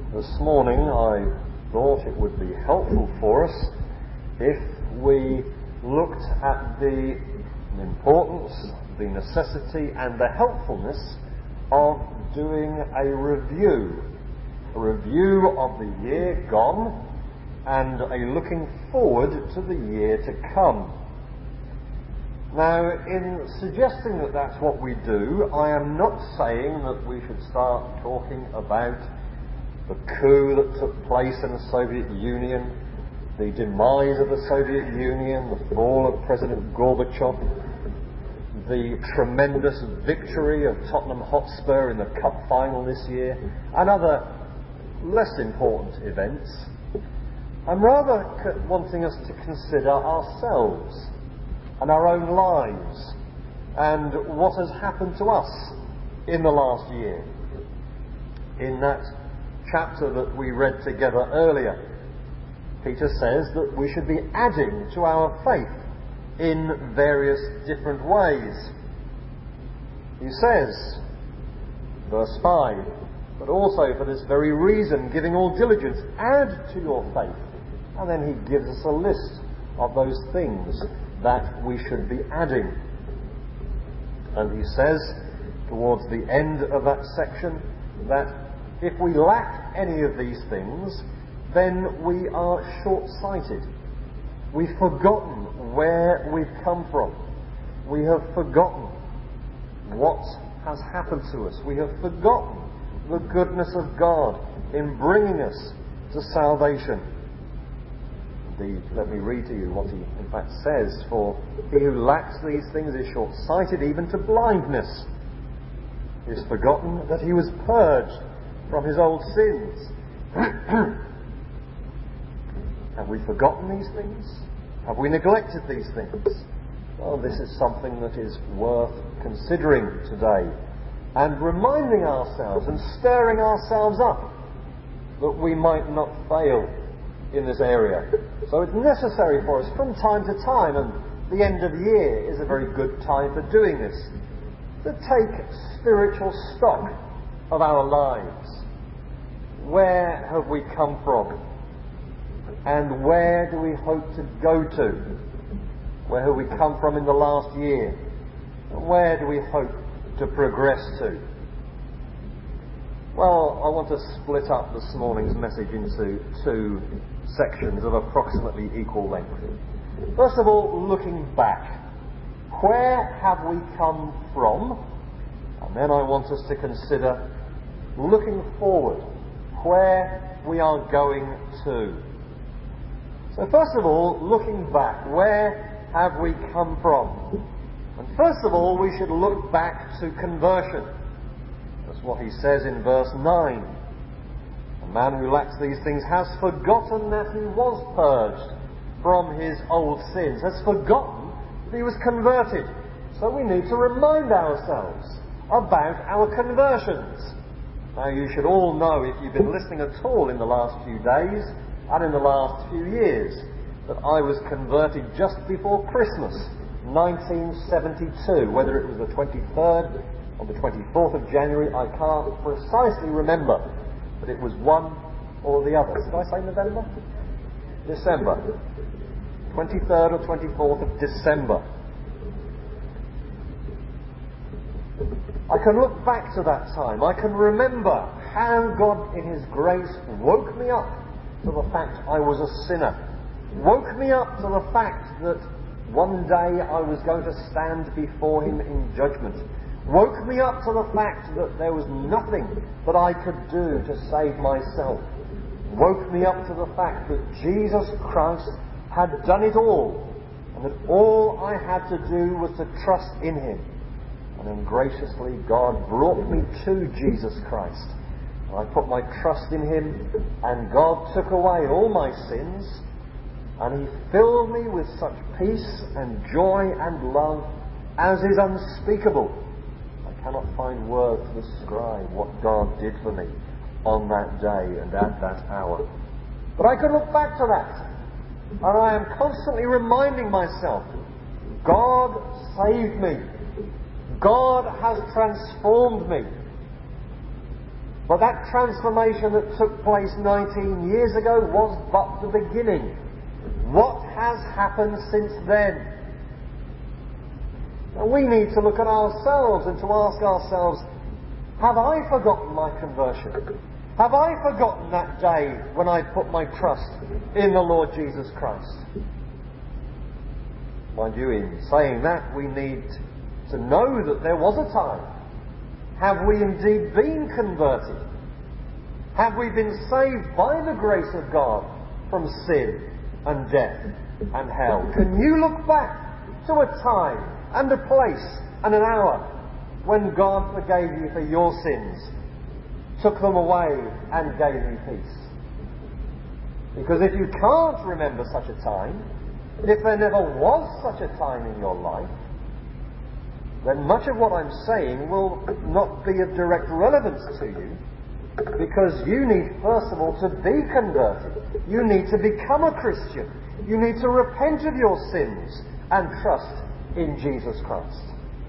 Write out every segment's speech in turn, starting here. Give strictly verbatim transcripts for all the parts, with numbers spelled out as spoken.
This morning I thought it would be helpful for us if we looked at the importance, the necessity and the helpfulness of doing a review. A review of the year gone and a looking forward to the year to come. Now, in suggesting that that's what we do, I am not saying that we should start talking about the coup that took place in the Soviet Union, the demise of the Soviet Union, the fall of President Gorbachev, the tremendous victory of Tottenham Hotspur in the Cup final this year, and other less important events. I'm rather wanting us to consider ourselves and our own lives and what has happened to us in the last year. In that chapter that we read together earlier, Peter says that we should be adding to our faith in various different ways. He says, verse five, but also for this very reason, giving all diligence, add to your faith. And then he gives us a list of those things that we should be adding. And he says, towards the end of that section, that if we lack any of these things, then we are short-sighted. We've forgotten where we've come from. We have forgotten what has happened to us. We have forgotten the goodness of God in bringing us to salvation. Indeed, let me read to you what he in fact says. For he who lacks these things is short-sighted even to blindness. He has forgotten that he was purged from his old sins. Have we forgotten these things? Have we neglected these things? Well, this is something that is worth considering today and reminding ourselves and stirring ourselves up that we might not fail in this area. So it's necessary for us from time to time, and the end of year is a very good time for doing this, to take spiritual stock of our lives. Where have we come from? And where do we hope to go to? Where have we come from in the last year? And where do we hope to progress to? Well, I want to split up this morning's message into two sections of approximately equal length. First of all, looking back. Where have we come from? And then I want us to consider looking forward, where we are going to. So first of all, looking back. Where have we come from? And first of all, we should look back to conversion. That's what he says in verse nine. A man who lacks these things has forgotten that he was purged from his old sins, has forgotten that he was converted. So we need to remind ourselves about our conversions. Now, you should all know, if you've been listening at all in the last few days and in the last few years, that I was converted just before Christmas, nineteen seventy-two. Whether it was the twenty-third or the twenty-fourth of January, I can't precisely remember, but it was one or the other. Did I say November? December. twenty-third or twenty-fourth of December. I can look back to that time. I can remember how God in His grace woke me up to the fact I was a sinner. Woke me up to the fact that one day I was going to stand before Him in judgment. Woke me up to the fact that there was nothing that I could do to save myself. Woke me up to the fact that Jesus Christ had done it all, and that all I had to do was to trust in Him. And then graciously God brought me to Jesus Christ. And I put my trust in Him, and God took away all my sins, and He filled me with such peace and joy and love as is unspeakable. I cannot find words to describe what God did for me on that day and at that hour. But I can look back to that, and I am constantly reminding myself, God saved me. God has transformed me. But that transformation that took place nineteen years ago was but the beginning. What has happened since then? And we need to look at ourselves and to ask ourselves, have I forgotten my conversion? Have I forgotten that day when I put my trust in the Lord Jesus Christ? Mind you, in saying that, we need to know that there was a time. Have we indeed been converted? Have we been saved by the grace of God from sin and death and hell? Can you look back to a time and a place and an hour when God forgave you for your sins, took them away and gave you peace? Because if you can't remember such a time, if there never was such a time in your life, then much of what I'm saying will not be of direct relevance to you, because you need, first of all, to be converted. You need to become a Christian. You need to repent of your sins and trust in Jesus Christ.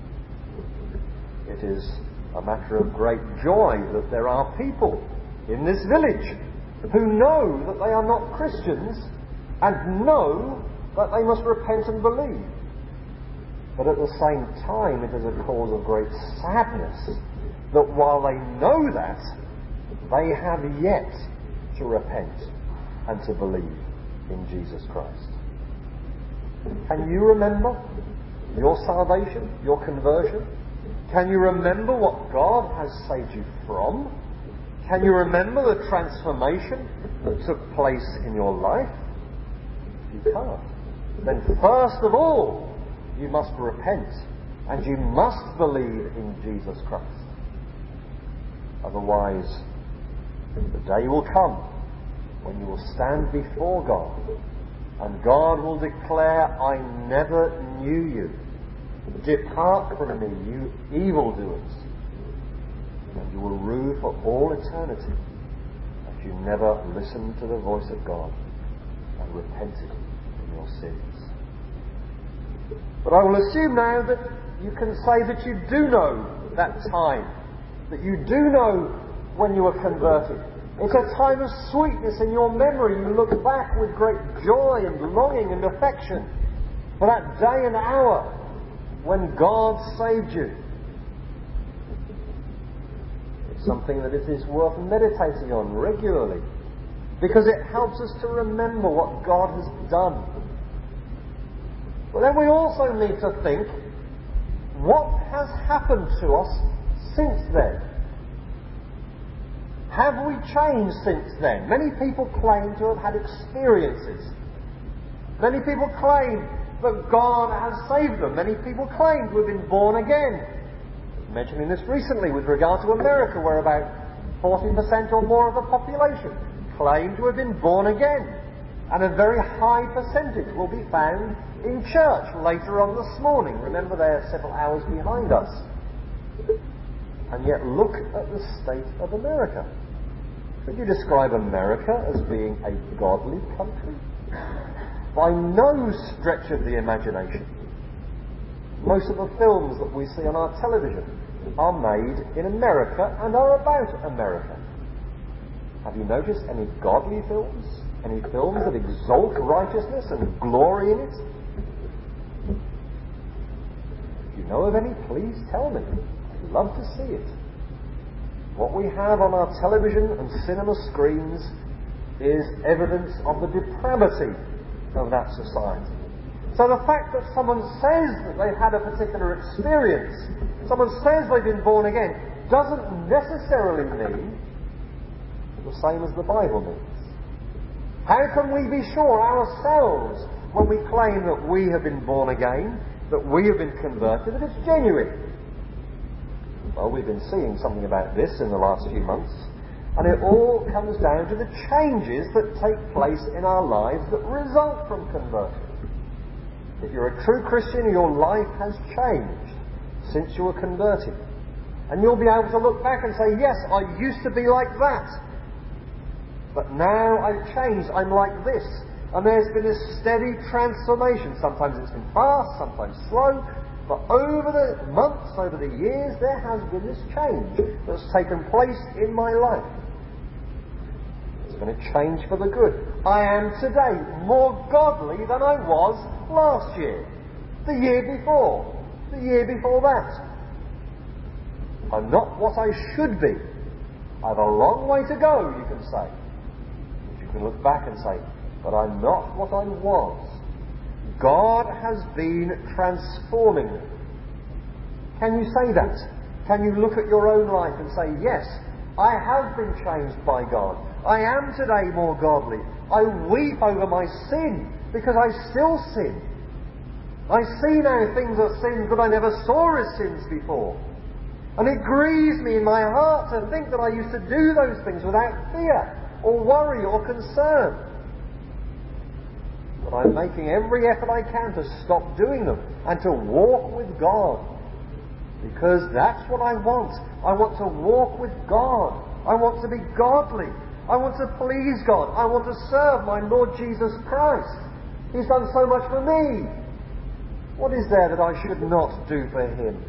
It is a matter of great joy that there are people in this village who know that they are not Christians and know that they must repent and believe. But at the same time, it is a cause of great sadness that while they know that, they have yet to repent and to believe in Jesus Christ. Can you remember your salvation, your conversion? Can you remember what God has saved you from? Can you remember the transformation that took place in your life? If you can't, then first of all, you must repent and you must believe in Jesus Christ. Otherwise, the day will come when you will stand before God and God will declare, I never knew you. Depart from me, you evildoers. And you will rue for all eternity that you never listened to the voice of God and repented in your sins. But I will assume now that you can say that you do know that time, that you do know when you were converted. It's a time of sweetness in your memory. You look back with great joy and longing and affection for that day and hour when God saved you. It's something that it is worth meditating on regularly, because it helps us to remember what God has done. But then we also need to think, what has happened to us since then? Have we changed since then? Many people claim to have had experiences. Many people claim that God has saved them. Many people claim to have been born again. I'm mentioning this recently with regard to America, where about forty percent or more of the population claim to have been born again. And a very high percentage will be found in church later on this morning. Remember, they're several hours behind us. And yet look at the state of America. Could you describe America as being a godly country? By no stretch of the imagination. Most of the films that we see on our television are made in America and are about America. Have you noticed any godly films? Any films that exalt righteousness and glory in it? If you know of any, please tell me. I'd love to see it. What we have on our television and cinema screens is evidence of the depravity of that society. So the fact that someone says that they've had a particular experience, someone says they've been born again, doesn't necessarily mean the same as the Bible means. How can we be sure ourselves, when we claim that we have been born again, that we have been converted, that it's genuine? Well, we've been seeing something about this in the last few months, and it all comes down to the changes that take place in our lives that result from conversion. If you're a true Christian, your life has changed since you were converted. And you'll be able to look back and say, yes, I used to be like that. But now I've changed, I'm like this. And there's been a steady transformation. Sometimes it's been fast, sometimes slow, But over the months, over the years, there has been this change that's taken place in my life. It's been a change for the good. I am today more godly than I was last year, the year before, the year before that. I'm not what I should be. I have a long way to go, you can say. But you can look back and say, but I'm not what I was. God has been transforming me. Can you say that? Can you look at your own life and say, yes, I have been changed by God. I am today more godly. I weep over my sin because I still sin. I see now things are sins that I never saw as sins before. And it grieves me in my heart to think that I used to do those things without fear or worry or concern. But I'm making every effort I can to stop doing them and to walk with God. Because that's what I want. I want to walk with God. I want to be godly. I want to please God. I want to serve my Lord Jesus Christ. He's done so much for me. What is there that I should not do for Him?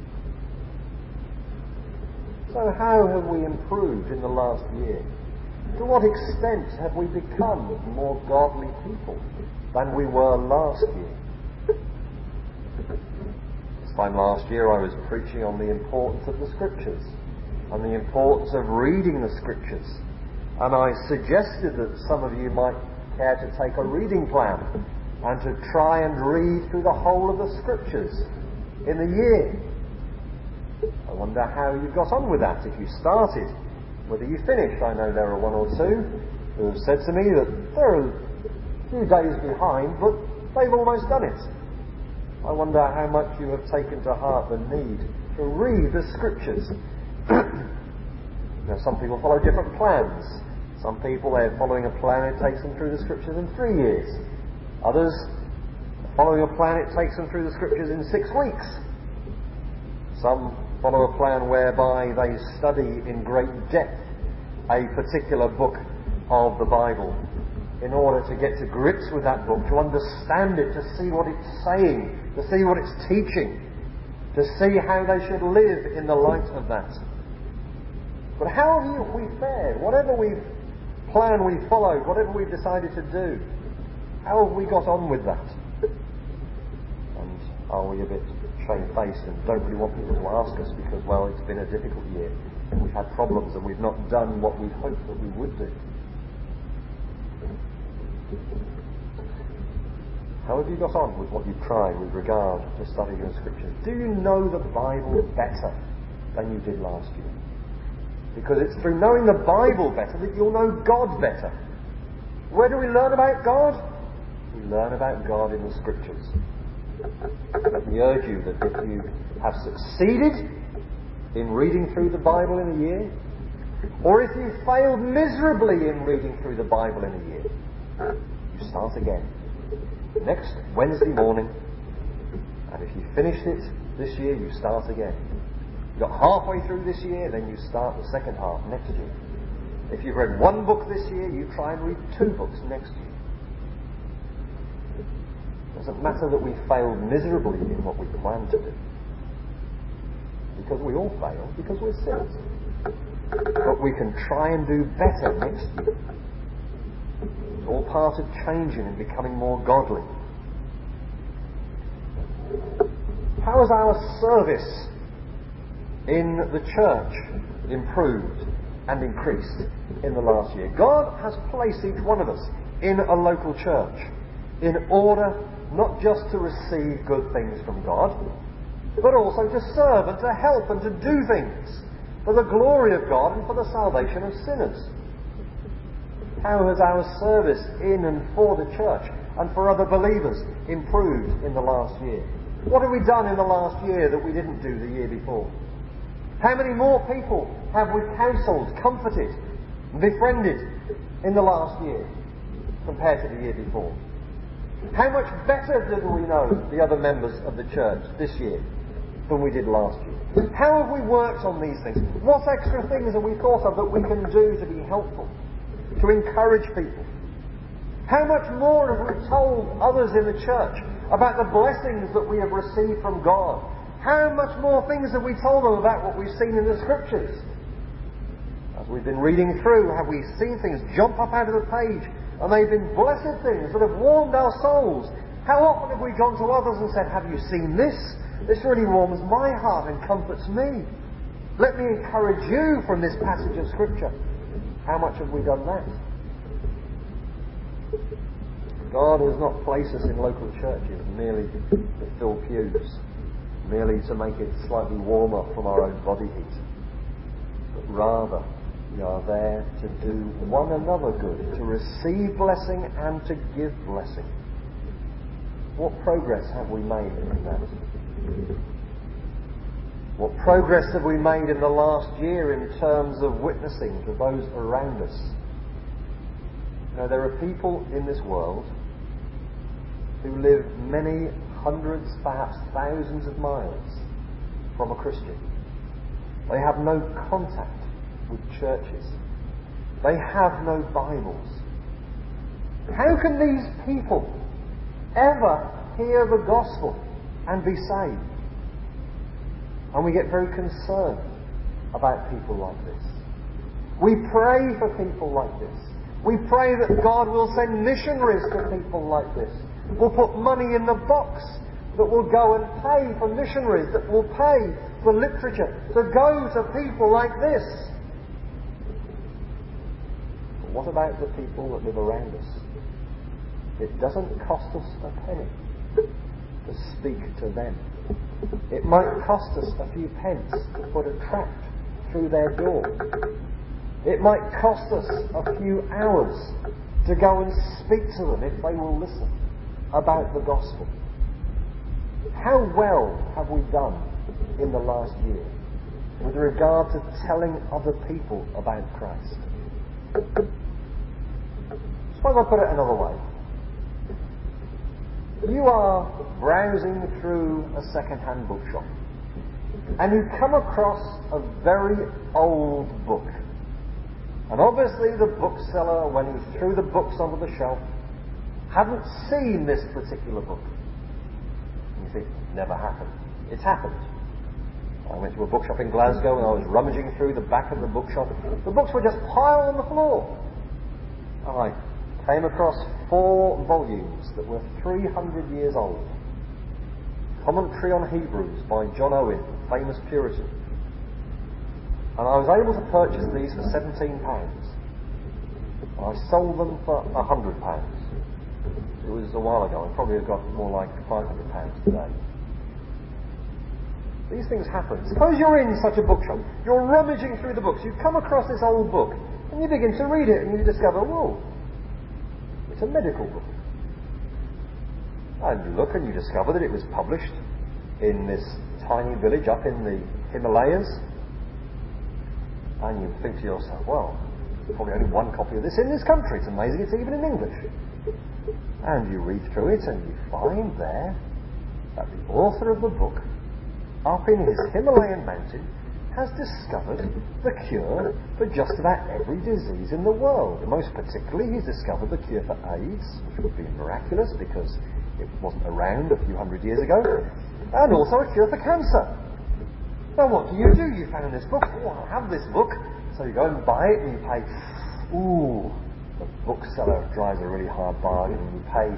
So how have we improved in the last year? To what extent have we become more godly people than we were last year? This time last year I was preaching on the importance of the Scriptures and the importance of reading the Scriptures. And I suggested that some of you might care to take a reading plan and to try and read through the whole of the Scriptures in a year. I wonder how you got on with that, if you started, whether you finished. I know there are one or two who have said to me that they're a few days behind, but they've almost done it. I wonder how much you have taken to heart the need to read the Scriptures. Now, some people follow different plans. Some people, they're following a plan, it takes them through the Scriptures in three years. Others, following a plan, it takes them through the Scriptures in six weeks. Some follow a plan whereby they study in great depth a particular book of the Bible in order to get to grips with that book, to understand it, to see what it's saying, to see what it's teaching, to see how they should live in the light of that. But how have we fared? Whatever we've planned, we've followed, whatever we've decided to do, how have we got on with that? And are we a bit shamefaced and don't really want people to ask us because, well, it's been a difficult year and we've had problems and we've not done what we'd hoped that we would do? How have you got on with what you've tried with regard to studying the Scriptures? Do you know the Bible better than you did last year? Because it's through knowing the Bible better that you'll know God better. Where do we learn about God? We learn about God in the Scriptures. Let me urge you that if you have succeeded in reading through the Bible in a year, or if you failed miserably in reading through the Bible in a year, you start again. Next Wednesday morning, and if you finished it this year, you start again. You got halfway through this year, then you start the second half next year. If you've read one book this year, you try and read two books next year. It doesn't matter that we failed miserably in what we planned to do, because we all fail, because we're sinners. But we can try and do better next year. It's all part of changing and becoming more godly. How has our service in the church improved and increased in the last year? God has placed each one of us in a local church in order not just to receive good things from God, but also to serve and to help and to do things for the glory of God and for the salvation of sinners. How has our service in and for the church and for other believers improved in the last year? What have we done in the last year that we didn't do the year before? How many more people have we counselled, comforted, and befriended in the last year compared to the year before? How much better do we know the other members of the church this year than we did last year? How have we worked on these things? What extra things have we thought of that we can do to be helpful, to encourage people? How much more have we told others in the church about the blessings that we have received from God. How much more things have we told them about what we've seen in the Scriptures? As we've been reading through, have we seen things jump up out of the page, and they've been blessed things that have warmed our souls? How often have we gone to others and said, have you seen this? This really warms my heart and comforts me. Let me encourage you from this passage of Scripture. How much have we done that? God has not placed us in local churches merely to fill pews, merely to make it slightly warmer from our own body heat. But rather, we are there to do one another good, to receive blessing and to give blessing. What progress have we made in that? What progress have we made in the last year in terms of witnessing to those around us? You know, there are people in this world who live many hundreds, perhaps thousands of miles from a Christian. They have no contact with churches. They have no Bibles. How can these people ever hear the gospel and be saved? And we get very concerned about people like this. We pray for people like this. We pray that God will send missionaries to people like this. We'll put money in the box that will go and pay for missionaries, that will pay for literature to go to people like this. But what about the people that live around us? It doesn't cost us a penny to speak to them. It might cost us a few pence to put a tract through their door. It might cost us a few hours to go and speak to them, if they will listen, about the gospel. How well have we done in the last year with regard to telling other people about Christ? Suppose I put it another way. You are browsing through a second-hand bookshop and you come across a very old book. And obviously the bookseller, when he threw the books onto the shelf, hadn't seen this particular book. And you think, never happened. It's happened. I went to a bookshop in Glasgow and I was rummaging through the back of the bookshop. The books were just piled on the floor. And I came across four volumes that were three hundred years old. Commentary on Hebrews by John Owen, famous Puritan. And I was able to purchase these for seventeen pounds. And I sold them for one hundred pounds. It was a while ago. I probably have got more like five hundred pounds today. These things happen. Suppose you're in such a bookshop, you're rummaging through the books, you come across this old book, and you begin to read it, and you discover, whoa, it's a medical book. And you look and you discover that it was published in this tiny village up in the Himalayas. And you think to yourself, well, there's probably only one copy of this in this country. It's amazing it's even in English. And you read through it and you find there that the author of the book, up in his Himalayan mountain, has discovered the cure for just about every disease in the world. And most particularly, he's discovered the cure for AIDS, which would be miraculous because it wasn't around a few hundred years ago, and also a cure for cancer. Now what do you do? You found this book. Oh, I have this book. So you go and buy it and you pay, ooh, the bookseller drives a really hard bargain and you pay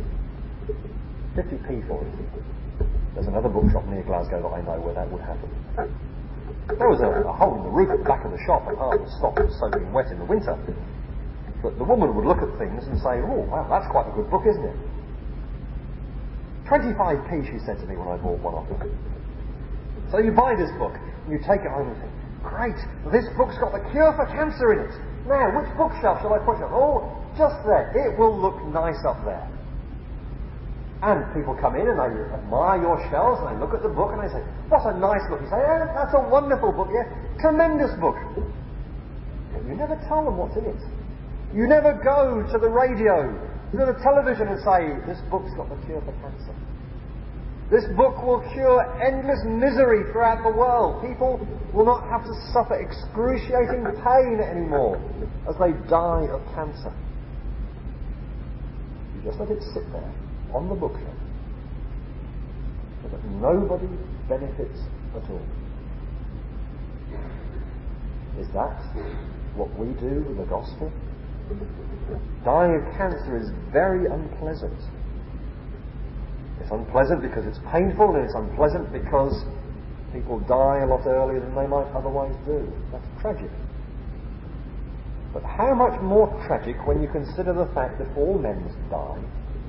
fifty p for it. There's another bookshop near Glasgow that I know where that would happen. There was a, a hole in the roof at the back of the shop and half the stock was soaking wet in the winter. But the woman would look at things and say, oh, wow, that's quite a good book, isn't it? twenty-five p, she said to me when I bought one off her. So you buy this book, and you take it home and think, great, this book's got the cure for cancer in it. Now, which bookshelf shall I put it on? Oh, just there. It will look nice up there. And people come in and they admire your shelves and they look at the book and they say, what a nice book. You say, oh, that's a wonderful book, yes, tremendous book. But you never tell them what's in it. You never go to the radio, to the television and say, this book's got the cure for cancer. This book will cure endless misery throughout the world. People will not have to suffer excruciating pain anymore as they die of cancer. You just let it sit there on the bookshelf so that nobody benefits at all. Is that what we do with the gospel? Dying of cancer is very unpleasant. It's unpleasant because it's painful, and it's unpleasant because people die a lot earlier than they might otherwise do. That's tragic. But how much more tragic when you consider the fact that all men must die.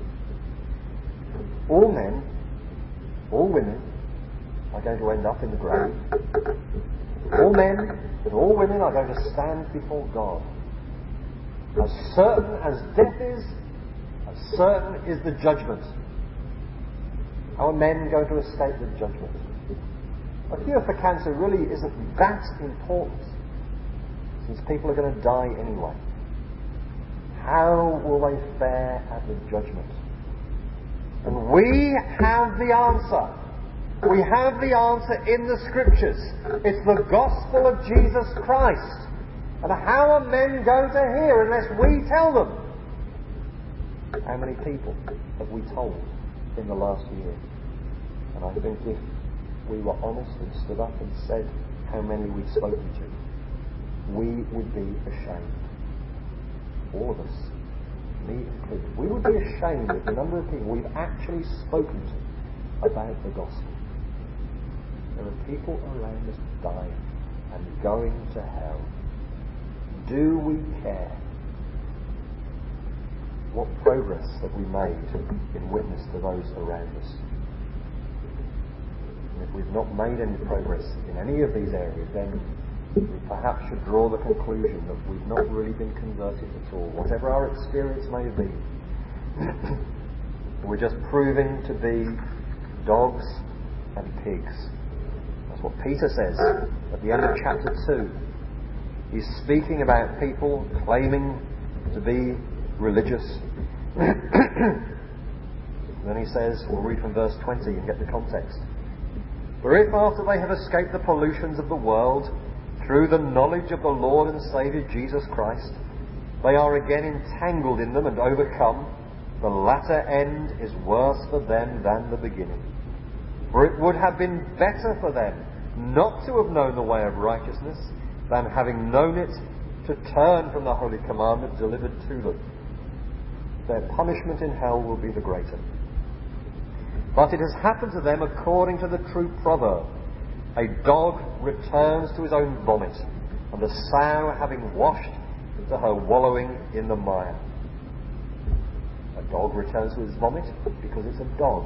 All men, all women are going to end up in the grave. All men and all women are going to stand before God. As certain as death is, as certain is the judgment. How are men going to escape the judgment? A cure for cancer really isn't that important, since people are going to die anyway. How will they fare at the judgment? And we have the answer. We have the answer in the Scriptures. It's the gospel of Jesus Christ. And how are men going to hear unless we tell them? How many people have we told in the last year? And I think if we were honest and stood up and said how many we'd spoken to, we would be ashamed. All of us, me included. We would be ashamed of the number of people we've actually spoken to about the gospel. There are people around us dying and going to hell. Do we care? What progress have we made in witness to those around us? And if we've not made any progress in any of these areas, then we perhaps should draw the conclusion that we've not really been converted at all, whatever our experience may have been. We're just proving to be dogs and pigs. That's what Peter says at the end of chapter two. He's speaking about people claiming to be religious. Then he says, we'll read from verse twenty and get the context. For if after they have escaped the pollutions of the world, through the knowledge of the Lord and Saviour Jesus Christ, they are again entangled in them and overcome, the latter end is worse for them than the beginning. For it would have been better for them not to have known the way of righteousness, than having known it, to turn from the holy commandment delivered to them. Their punishment in hell will be the greater. But it has happened to them according to the true proverb. A dog returns to his own vomit, and a sow, having washed, to her wallowing in the mire. A dog returns to his vomit because it's a dog.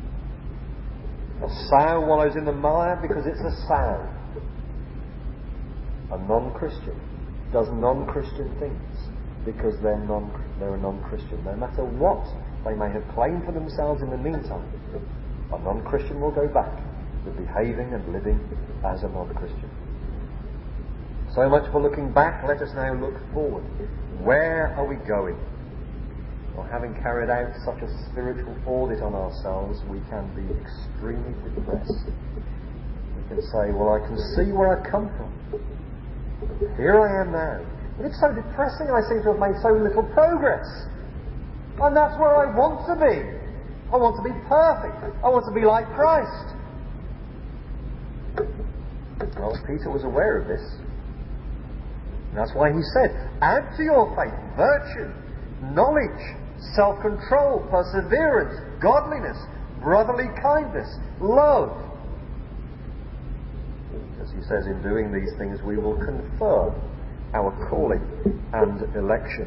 A sow wallows in the mire because it's a sow. A non-Christian does non-Christian things because they're, non, they're a non-Christian. No matter what they may have claimed for themselves in the meantime, a non-Christian will go back to behaving and living as a non-Christian. So much for looking back. Let us now look forward. Where are we going? Well, having carried out such a spiritual audit on ourselves, we can be extremely depressed. We can say, well, I can see where I come from. Here I am now. But it's so depressing. I seem to have made so little progress. And that's where I want to be. I want to be perfect. I want to be like Christ. Well, Peter was aware of this. And that's why he said, add to your faith virtue, knowledge, self-control, perseverance, godliness, brotherly kindness, love. As he says, in doing these things we will confer our calling and election.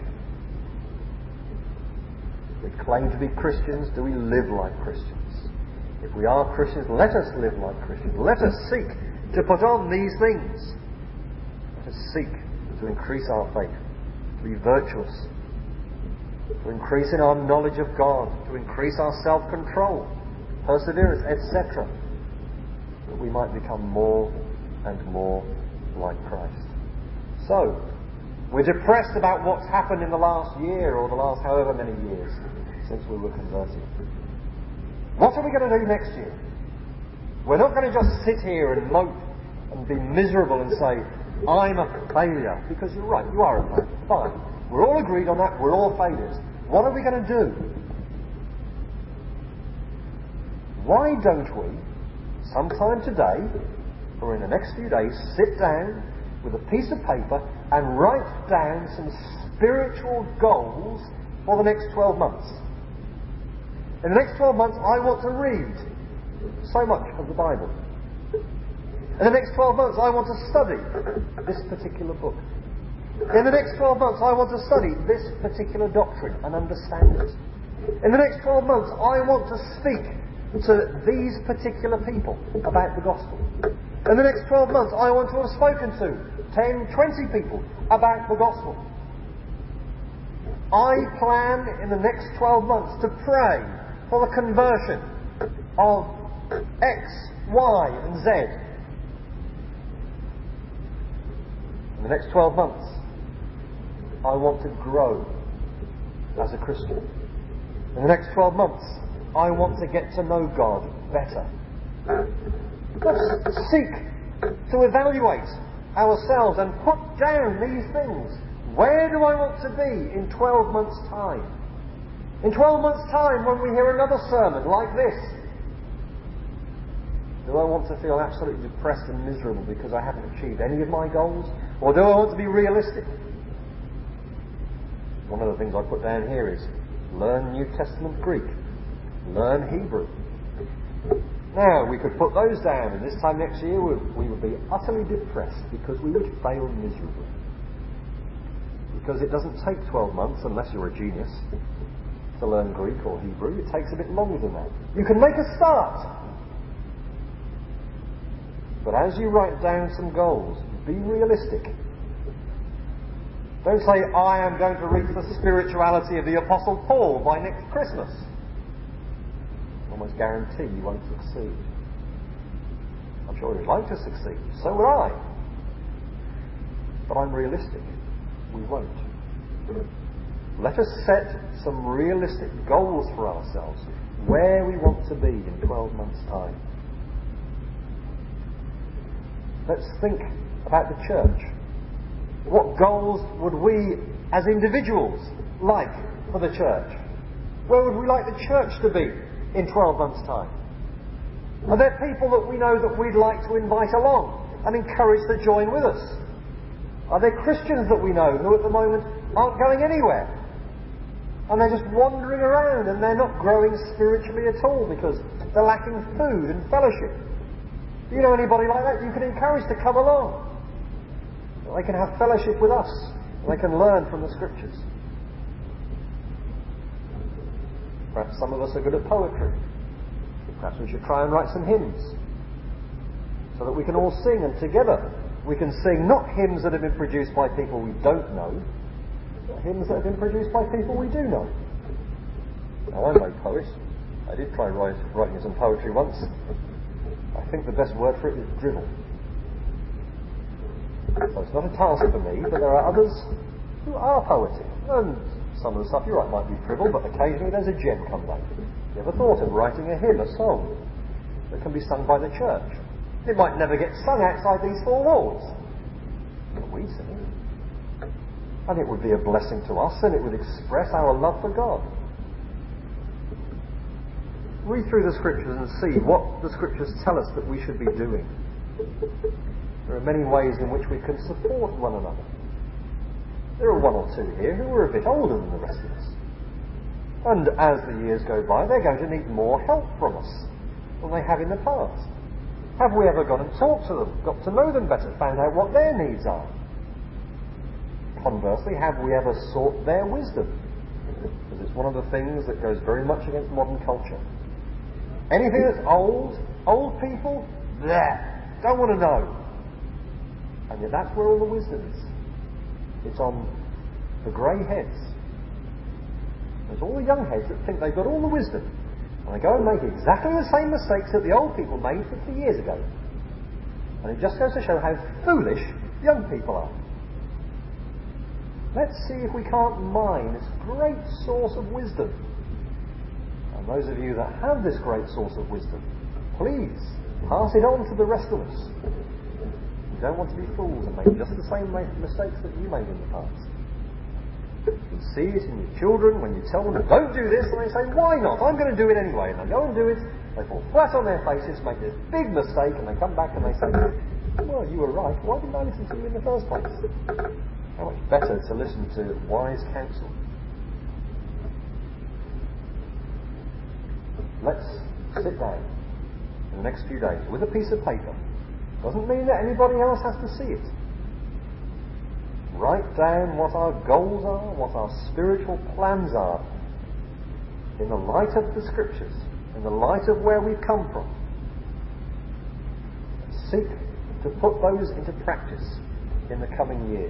We claim to be Christians. Do we live like Christians? If we are Christians, let us live like Christians. Let us seek to put on these things. Let us seek to increase our faith, to be virtuous, to increase in our knowledge of God, to increase our self-control, perseverance, et cetera, that we might become more and more like Christ. So, we're depressed about what's happened in the last year or the last however many years since we were converted. What are we going to do next year? We're not going to just sit here and mope and be miserable and say, I'm a failure. Because you're right, you are a failure. Fine. We're all agreed on that. We're all failures. What are we going to do? why don't we, sometime today, or in the next few days, sit down with a piece of paper and write down some spiritual goals for the next twelve months. In the next twelve months, I want to read so much of the Bible. In the next twelve months, I want to study this particular book. In the next twelve months, I want to study this particular doctrine and understand it. In the next twelve months, I want to speak to these particular people about the gospel. In the next twelve months, I want to have spoken to ten, twenty people about the gospel. I plan in the next twelve months to pray for the conversion of X, Y, and Z. In the next twelve months, I want to grow as a Christian. In the next twelve months, I want to get to know God better. Let's seek to evaluate ourselves and put down these things. Where do I want to be in twelve months' time? In twelve months' time, when we hear another sermon like this, do I want to feel absolutely depressed and miserable because I haven't achieved any of my goals? Or do I want to be realistic? One of the things I put down here is learn New Testament Greek. Learn Hebrew. Now, we could put those down, and this time next year we would be utterly depressed because we would fail miserably. Because it doesn't take twelve months, unless you're a genius, to learn Greek or Hebrew. It takes a bit longer than that. You can make a start. But as you write down some goals, be realistic. Don't say, I am going to reach the spirituality of the Apostle Paul by next Christmas. I almost guarantee you won't succeed. I'm sure you'd like to succeed. So would I. But I'm realistic. We won't. Let us set some realistic goals for ourselves, where we want to be in twelve months' time. Let's think about the church. What goals would we, as individuals, like for the church? Where would we like the church to be in twelve months' time? Are there people that we know that we'd like to invite along and encourage to join with us? Are there Christians that we know who at the moment aren't going anywhere? And they're just wandering around and they're not growing spiritually at all because they're lacking food and fellowship. Do you know anybody like that you can encourage to come along? They can have fellowship with us. And they can learn from the Scriptures. Perhaps some of us are good at poetry. Perhaps we should try and write some hymns so that we can all sing, and together we can sing not hymns that have been produced by people we don't know, but hymns that have been produced by people we do know. Now, I'm no poet. I did try write, writing some poetry once. I think the best word for it is drivel. So it's not a task for me, but there are others who are poetic. And some of the stuff you write might be drivel, but occasionally there's a gem comes out. You ever thought of writing a hymn, a song, that can be sung by the church? It might never get sung outside these four walls, but we sing it. And it would be a blessing to us, and it would express our love for God. Read through the Scriptures and see what the Scriptures tell us that we should be doing. There are many ways in which we can support one another. There are one or two here who are a bit older than the rest of us. And as the years go by, they're going to need more help from us than they have in the past. Have we ever gone and talked to them, got to know them better, found out what their needs are? Conversely, have we ever sought their wisdom? Because it's one of the things that goes very much against modern culture. Anything that's old, old people, bleh, don't want to know. And yet that's where all the wisdom is. It's on the grey heads. There's all the young heads that think they've got all the wisdom. And they go and make exactly the same mistakes that the old people made fifty years ago. And it just goes to show how foolish young people are. Let's see if we can't mine this great source of wisdom. And those of you that have this great source of wisdom, please pass it on to the rest of us. You don't want to be fools and make just the same mistakes that you made in the past. You see it in your children when you tell them, don't do this, and they say, why not? I'm going to do it anyway. And they go and do it, They fall flat on their faces, make this big mistake, and they come back and they say, well, you were right. Why didn't I listen to you in the first place? How much better to listen to wise counsel. Let's sit down in the next few days with a piece of paper. Doesn't mean that anybody else has to see it. Write down what our goals are, what our spiritual plans are, in the light of the Scriptures, in the light of where we've come from. Seek to put those into practice in the coming year.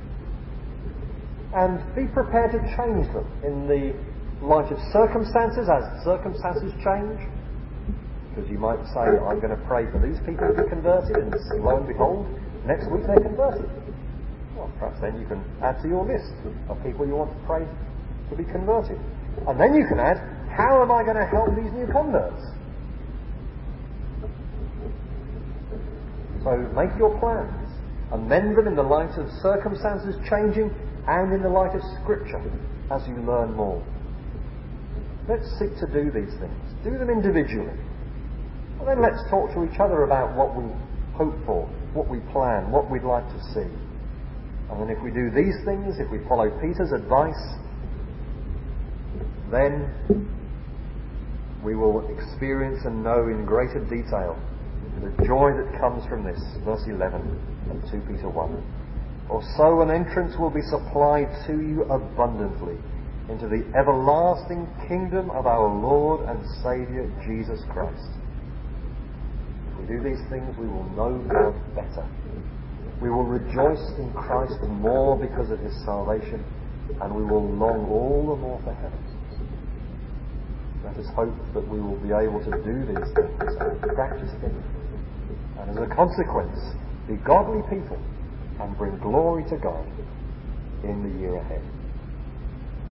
And be prepared to change them in the light of circumstances, as circumstances change. Because you might say, I'm going to pray for these people to be converted, and lo and behold, next week they're converted. Well, perhaps then you can add to your list of people you want to pray to be converted. And then you can add, how am I going to help these new converts? So make your plans. Amend them in the light of circumstances changing and in the light of Scripture as you learn more. Let's seek to do these things. Do them individually. And then let's talk to each other about what we hope for, what we plan, what we'd like to see. And then if we do these things, if we follow Peter's advice, then we will experience and know in greater detail the joy that comes from this. Verse eleven of two Peter one. For so an entrance will be supplied to you abundantly into the everlasting kingdom of our Lord and Saviour Jesus Christ. If we do these things, we will know God better. We will rejoice in Christ more because of His salvation, and we will long all the more for heaven. Let us hope that we will be able to do these things and practice them, and as a consequence, be godly people and bring glory to God in the year ahead.